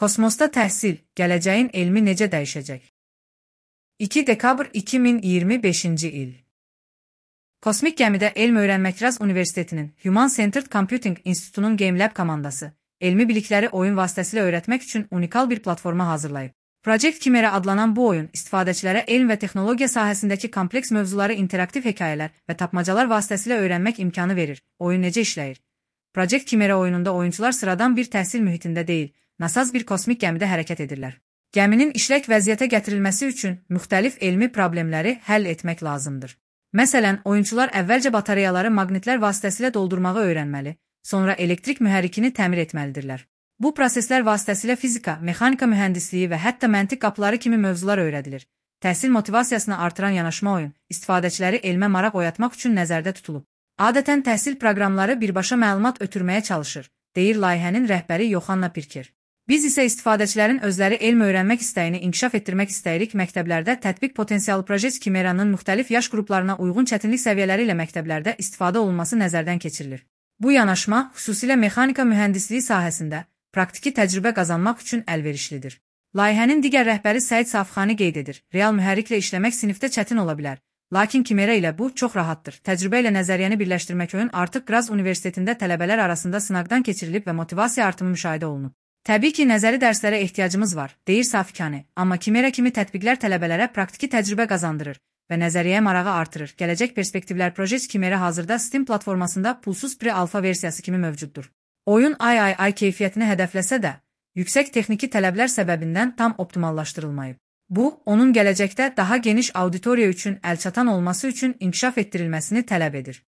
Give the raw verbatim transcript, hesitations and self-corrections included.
Kosmosda təhsil, gələcəyin elmi necə dəyişəcək? iki dekabr iki min iyirmi beşinci il. Kosmik gəmidə elm öyrənmək Raz Universitetinin Human Centered Computing İnstitutunun GameLab komandası, elmi bilikləri oyun vasitəsilə öyrətmək üçün unikal bir platforma hazırlayıb. Project Kimera adlanan bu oyun istifadəçilərə elm və texnologiya sahəsindəki kompleks mövzuları interaktiv hekayələr və tapmacalar vasitəsilə öyrənmək imkanı verir. Oyun necə işləyir? Project Kimera oyununda oyuncular sıradan bir təhsil mühitində deyil, nasaz bir kosmik gəmidə hərəkət edirlər. Gəminin işlək vəziyyətə gətirilməsi üçün müxtəlif elmi problemləri həll etmək lazımdır. Məsələn, oyuncular əvvəlcə batareyaları maqnitlər vasitəsilə doldurmağı öyrənməli, sonra elektrik mühərrikini təmir etməlidirlər. Bu proseslər vasitəsilə fizika, mexanika mühəndisliyi və hətta məntiq qapıları kimi mövzular öyrədilir. Təhsil motivasiyasını artıran yanaşma oyun, istifadəçiləri elmə maraq oyatmaq üçün nəzərdə tutulub. Adətən təhsil proqramları birbaşa məlumat ötürməyə çalışır, deyir layihənin rəhbəri Yoxanna Pirker. Biz isə istifadəçilərin özləri elm öyrənmək istəyini inkişaf etdirmək istəyirik. Məktəblərdə tətbiq potensialı Project Kimera'nın müxtəlif yaş qruplarına uyğun çətinlik səviyyələri ilə məktəblərdə istifadə olunması nəzərdən keçirilir. Bu yanaşma xüsusilə mexanika mühəndisliyi sahəsində praktiki təcrübə qazanmaq üçün əlverişlidir. Layihənin digər rəhbəri Səid Safxani qeyd edir. Real mühərriklə işləmək sinifdə çətin ola bilər. Lakin Kimera ilə bu çox rahatdır. Təcrübə ilə nəzəriyyəni birləşdirmək oyun artıq Raz Universitetində tələbələr arasında sınaqdan keçirilib və motivasiya artımı müşahidə olunub. Təbii ki, nəzəri dərslərə ehtiyacımız var, deyir Safxani. Amma Kimera kimi tətbiqlər tələbələrə praktiki təcrübə qazandırır və nəzəriyyəyə marağı artırır. Gələcək perspektivlər Project Kimera hazırda Steam platformasında pulsuz pre-alfa versiyası kimi mövcuddur. Oyun I I I keyfiyyətini hədəfləsə də, yüksək texniki tələblər səbəbindən tam optimallaşdırılmayıb. Bu, onun gələcəkdə daha geniş auditoriya üçün əlçatan olması üçün inkişaf etdirilməsini tələb edir.